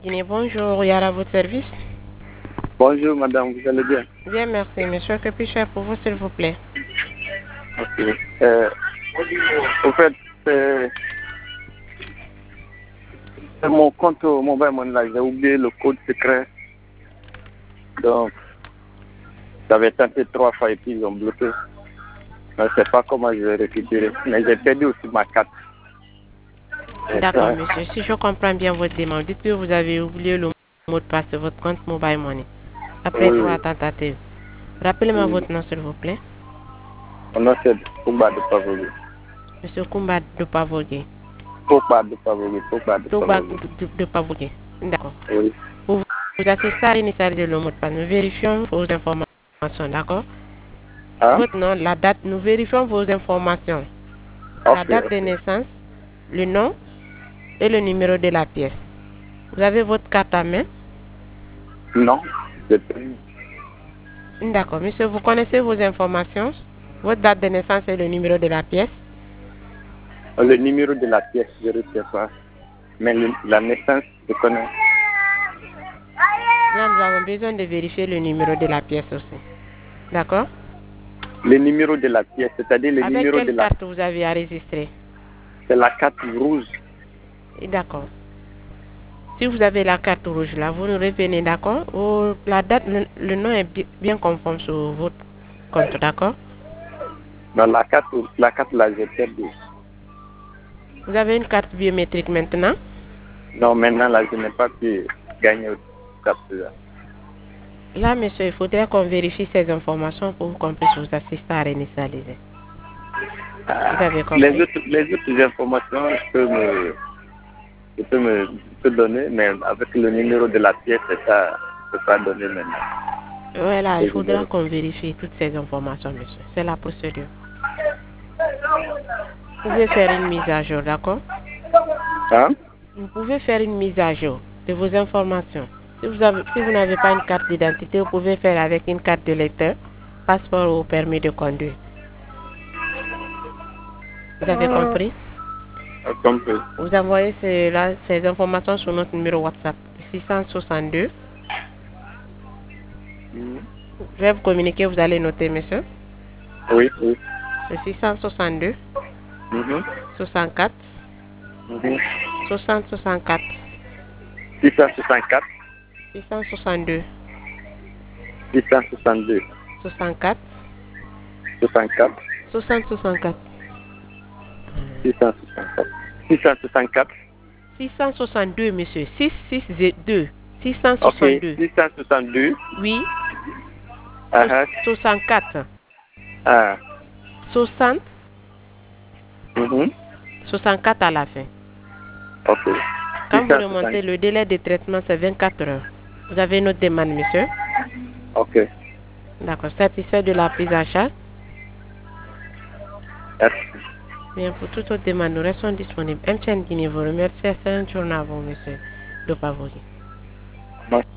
Guinée, bonjour, Yara, à votre service. Bonjour madame, vous allez bien? Bien, merci. Monsieur, que puis-je faire pour vous, s'il vous plaît? Ok. Au fait, c'est mon compte mobile money là, j'ai oublié le code secret. Donc, j'avais tenté 3 fois et puis ils ont bloqué. Je ne sais pas comment je vais récupérer. Mais j'ai perdu aussi ma carte. D'accord, monsieur. Si je comprends bien votre demande, dites que vous avez oublié le mot de passe de votre compte mobile money. Après Oui, 3 oui. tentatives. Rappelez-moi Oui. votre nom, s'il vous plaît. Mon nom c'est Pouba de Pavogui. Monsieur Kumba de Pavogué. Pouba de Pavogui. Pouba de Toba Pavogui. de Pavogué. D'accord. Oui. Pour vous assistez à initialiser le mot de passe, nous vérifions vos informations, d'accord? Hein? Votre nom, la date, nous vérifions vos informations. La Ok, date de ok. naissance, le nom et le numéro de la pièce. Vous avez votre carte à main? Non, j'ai perdu. D'accord. Monsieur, vous connaissez vos informations? Votre date de naissance et le numéro de la pièce? Le numéro de la pièce, je ne sais pas. Mais la naissance, je connais. Là, nous avons besoin de vérifier le numéro de la pièce aussi. D'accord? Le numéro de la pièce, c'est-à-dire le Avec numéro quelle de la... carte vous avez enregistré? C'est la carte rouge. D'accord. Si vous avez la carte rouge là, vous nous revenez, d'accord? La date, le nom est bien conforme sur votre compte, d'accord? Dans la carte là, j'ai perdu. Vous avez une carte biométrique maintenant? Non, maintenant là, je n'ai pas pu gagner cette carte là. Là, monsieur, il faudrait qu'on vérifie ces informations pour qu'on puisse vous assister à réinitialiser. Vous avez compris? Les autres informations, je peux donner, mais avec le numéro de la pièce, c'est ça, je ne peux pas donner maintenant. Voilà, il Le faudra numéro. qu'on vérifie toutes ces informations, monsieur. C'est la procédure. Vous pouvez faire une mise à jour, d'accord? Hein? Vous pouvez faire une mise à jour de vos informations. Si vous n'avez pas une carte d'identité, vous pouvez faire avec une carte de lecteur, passeport ou permis de conduire. Vous avez compris? Compris. Vous envoyez ces informations sur notre numéro WhatsApp 662. Je vais vous communiquer, vous allez noter, monsieur. Oui, oui. Le 662 Mhm. 64 Mhm. 60 64 664, 662 662, 64 64, 60 64 664, 664. 662, monsieur. 662. Ok, 662. 662. Oui. Ah, 64. ah. 60. Mhm. 64 à la fin. Ok. Quand vous 660. remontez, le délai de traitement, c'est 24 heures. Vous avez une autre demande, monsieur? Ok. D'accord. Satisfait de la prise en charge? Merci. Bien, pour toute autre demande, nous restons disponibles. MTN Guinée vous remercie. Excellente journée à vous, monsieur Dopavogi.